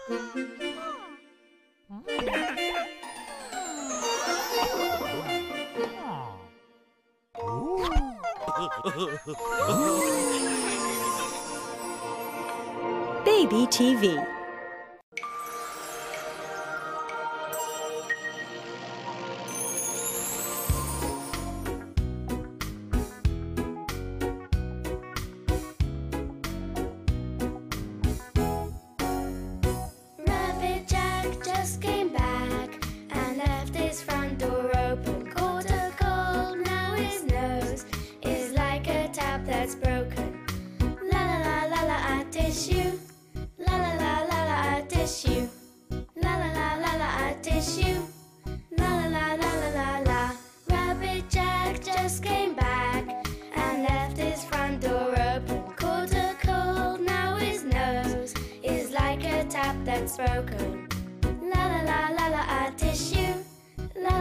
Baby TV. Rabbit Jack just came back and left his front door open. Caught a cold, now his nose is like a tap that's broken. La la la la la, a tissue. La la la la la, a tissue. La la la la la, a tissue. La la la la la la la. Rabbit Jack just came back and left his front door open. Caught a cold, now his nose is like a tap that's broken. La la la la la, a tissue. La